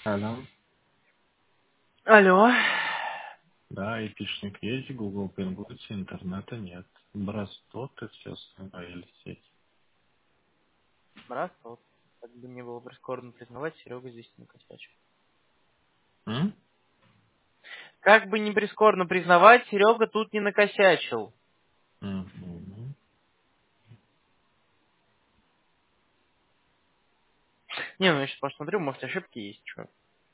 Алло. Алло. Да, айпишник есть, Google пингуется, интернета нет. Брастот и все остальное или сеть. Раз, вот. Как бы мне было прискорбно признавать, Серега здесь не накосячил. М? Как бы не прискорбно признавать, Серега тут не накосячил. Мгм. Не, ну я сейчас посмотрю, может ошибки есть, что.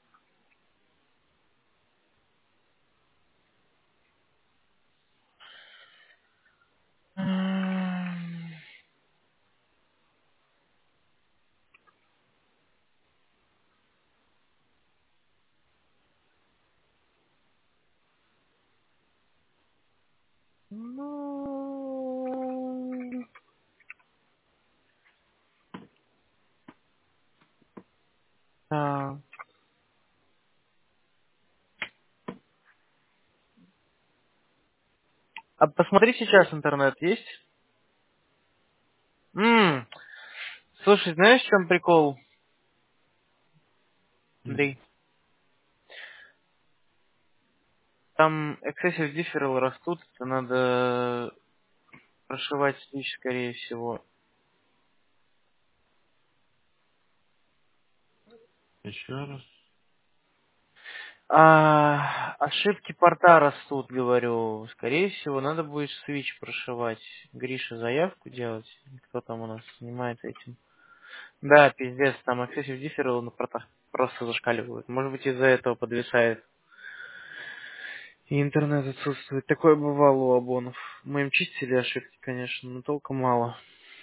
Ну... Да. А посмотри сейчас интернет есть? Слушай, знаешь, в чем прикол, М. Андрей? Там excessive differential растут, это надо прошивать switch, скорее всего. Еще раз. Ошибки порта растут, говорю. Скорее всего, надо будет свич прошивать. Гриша заявку делать. Кто там у нас занимается этим? Да, пиздец, там excessive differential на портах просто зашкаливают. Может быть, из-за этого подвисает. И интернет отсутствует. Такое бывало у абонов. Мы им чистили ошибки, конечно, но толку мало.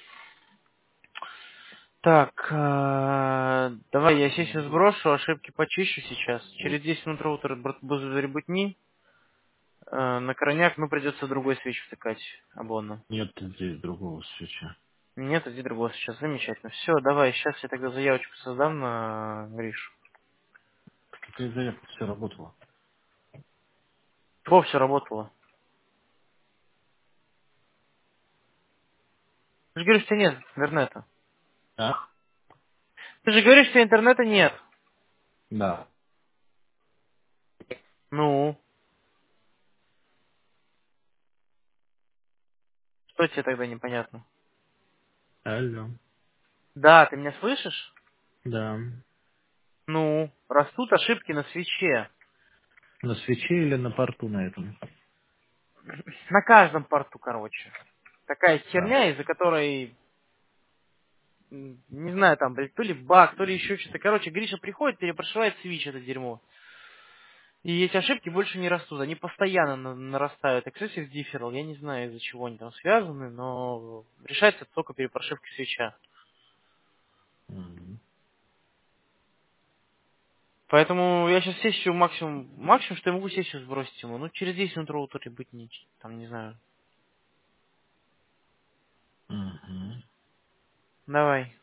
Так, давай я сессию сброшу, ошибки почищу сейчас. Через 10 минут роутер буду ребутни. На крайняк, ну, придется другой свич втыкать обонно. Нет здесь другого свеча. Нет, иди другого сейчас. Замечательно. Все, давай, сейчас я тогда заявочку создам на Гришу. Какая заявка, все работало. Во, все работало. Ты же говоришь, что нет интернета. А? Ты же говоришь, что интернета нет. Да. Ну, что тебе тогда непонятно? Алло. Да, ты меня слышишь? Да. Ну, растут ошибки на свече. На свече или на порту на этом? На каждом порту, короче. Такая Да. херня, из-за которой, не знаю, там, блядь, то ли баг, то ли еще что-то. Короче, Гриша приходит, перепрошивает свич, это дерьмо. И эти ошибки больше не растут, они постоянно нарастают. Excessive differential, я не знаю, из-за чего они там связаны, но решается только при прошивке свеча. Мгм. Поэтому я сейчас сессию максимум, что я могу сессию сбросить ему. Ну, через 10 минут роутере быть там, не знаю. Мгм. Давай.